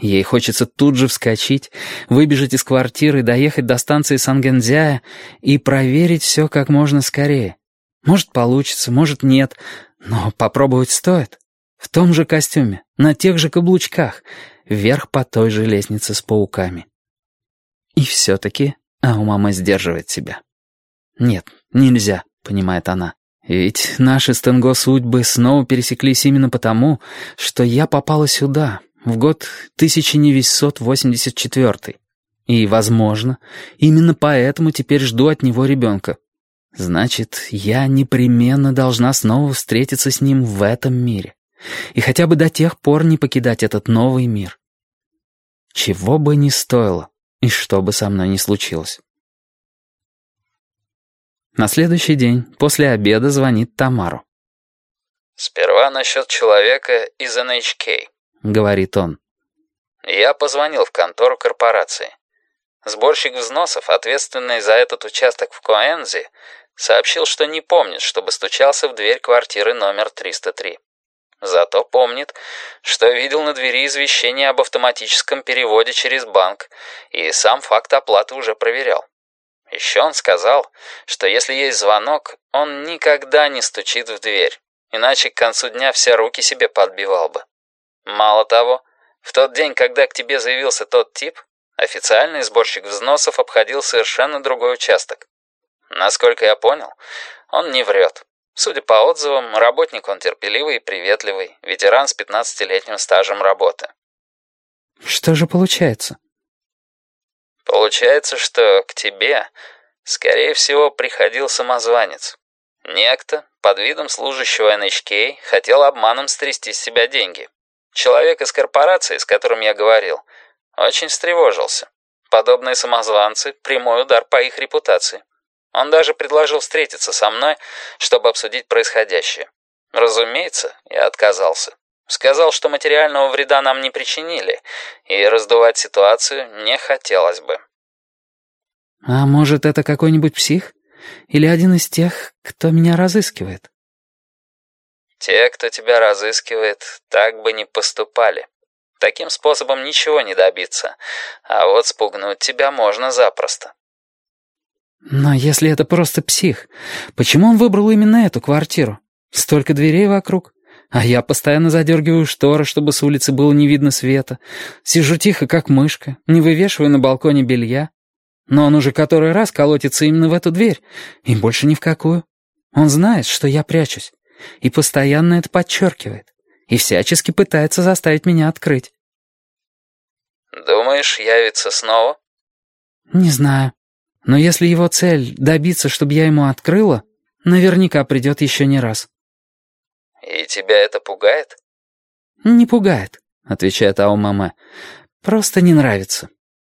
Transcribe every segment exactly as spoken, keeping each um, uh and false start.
Ей хочется тут же вскочить, выбежать из квартиры, доехать до станции Сангензяя и проверить все как можно скорее. Может, получится, может, нет, но попробовать стоит. В том же костюме, на тех же каблучках, вверх по той же лестнице с пауками. И все-таки Аомаме сдерживает себя. «Нет, нельзя», — понимает она. «Ведь наши с Тенго судьбы снова пересеклись именно потому, что я попала сюда, в год тысяча девятьсот восемьдесят четвёртый. И, возможно, именно поэтому теперь жду от него ребенка. Значит, я непременно должна снова встретиться с ним в этом мире. И хотя бы до тех пор не покидать этот новый мир. Чего бы ни стоило, и что бы со мной ни случилось». На следующий день, после обеда, звонит Тамару. «Сперва насчет человека из эн эйч кей», — говорит он. «Я позвонил в контору корпорации. Сборщик взносов, ответственный за этот участок в Коэнзи, сообщил, что не помнит, чтобы стучался в дверь квартиры номер триста три. Зато помнит, что видел на двери извещение об автоматическом переводе через банк, и сам факт оплаты уже проверял. Еще он сказал, что если есть звонок, он никогда не стучит в дверь, иначе к концу дня все руки себе подбивал бы. Мало того, в тот день, когда к тебе заявился тот тип, официальный сборщик взносов обходил совершенно другой участок. Насколько я понял, он не врет. Судя по отзывам, работник он терпеливый и приветливый, ветеран с пятнадцатилетним стажем работы». «Что же получается?» «Получается, что к тебе, скорее всего, приходил самозванец. Некто, под видом служащего эн эйч кей, хотел обманом стрясти с себя деньги. Человек из корпорации, с которым я говорил, очень встревожился. Подобные самозванцы — прямой удар по их репутации. Он даже предложил встретиться со мной, чтобы обсудить происходящее. Разумеется, я отказался. Сказал, что материального вреда нам не причинили, и раздувать ситуацию не хотелось бы». «А может, это какой-нибудь псих? Или один из тех, кто меня разыскивает?» «Те, кто тебя разыскивает, так бы не поступали. Таким способом ничего не добиться, а вот спугнуть тебя можно запросто». «Но если это просто псих, почему он выбрал именно эту квартиру? Столько дверей вокруг. А я постоянно задергиваю шторы, чтобы с улицы было не видно света. Сижу тихо, как мышка, не вывешиваю на балконе белья. Но он уже который раз колотится именно в эту дверь, и больше ни в какую. Он знает, что я прячусь, и постоянно это подчеркивает, и всячески пытается заставить меня открыть». «Думаешь, явится снова?» «Не знаю. Но если его цель — добиться, чтобы я ему открыла, наверняка придет еще не раз». «И тебя это пугает?» «Не пугает», — отвечает Аомаме. «Просто не нравится».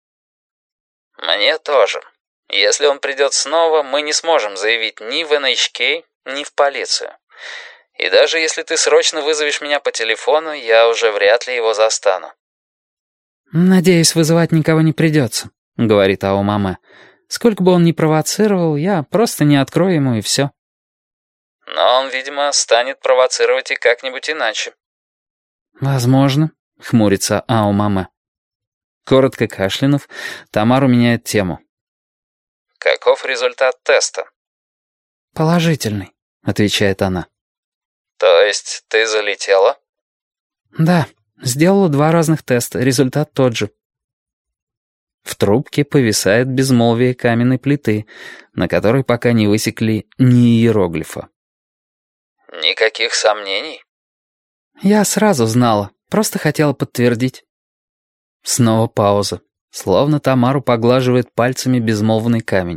«Мне тоже. Если он придет снова, мы не сможем заявить ни в эн эйч кей, ни в полицию. И даже если ты срочно вызовешь меня по телефону, я уже вряд ли его застану». «Надеюсь, вызывать никого не придется», — говорит Аомаме. «Сколько бы он ни провоцировал, я просто не открою ему, и все». «Но он, видимо, станет провоцировать и как-нибудь иначе». «Возможно», — хмурится Аомаме. Коротко кашлянув, Тамару меняет тему. «Каков результат теста?» «Положительный», — отвечает она. «То есть ты залетела?» «Да, сделала два разных теста, результат тот же». В трубке повисает безмолвие каменной плиты, на которой пока не высекли ни иероглифа. «Никаких сомнений?» «Я сразу знала, просто хотела подтвердить». Снова пауза, словно Тамару поглаживает пальцами безмолвный камень.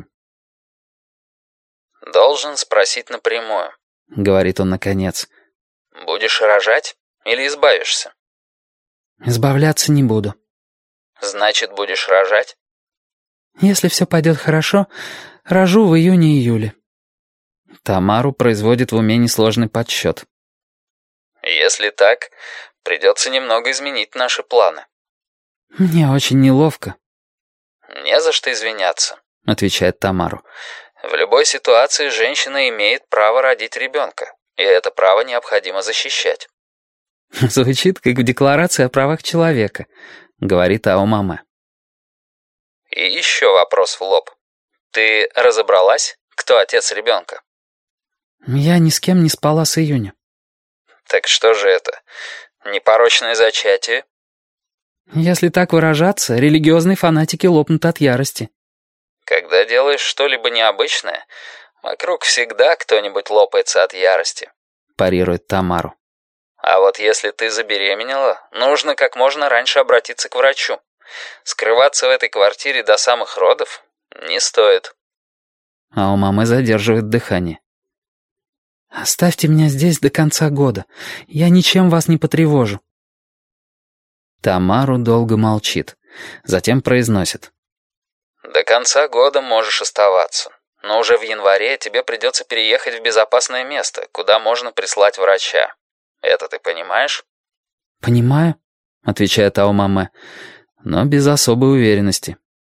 «Должен спросить напрямую», — говорит он наконец. «Будешь рожать или избавишься?» «Избавляться не буду». «Значит, будешь рожать?» «Если все пойдет хорошо, рожу в июне-июле». Тамару производит в уме несложный подсчет. «Если так, придется немного изменить наши планы». «Мне очень неловко». «Не за что извиняться», — отвечает Тамару. «В любой ситуации женщина имеет право родить ребенка, и это право необходимо защищать». Звучит, как в Декларации о правах человека. — говорит Аомаме. И еще вопрос в лоб. Ты разобралась, кто отец ребенка? Я ни с кем не спала с июня. Так что же это? Непорочное зачатие? Если так выражаться, религиозные фанатики лопнут от ярости. Когда делаешь что-либо необычное, вокруг всегда кто-нибудь лопается от ярости, парирует Тамару. А вот если ты забеременела, нужно как можно раньше обратиться к врачу. Скрываться в этой квартире до самых родов не стоит. Аомаме задерживает дыхание. «Оставьте меня здесь до конца года. Я ничем вас не потревожу». Тамару долго молчит, затем произносит. «До конца года можешь оставаться, но уже в январе тебе придется переехать в безопасное место, куда можно прислать врача. Это ты понимаешь?» «Понимаю», — отвечает Аомаме, но без особой уверенности.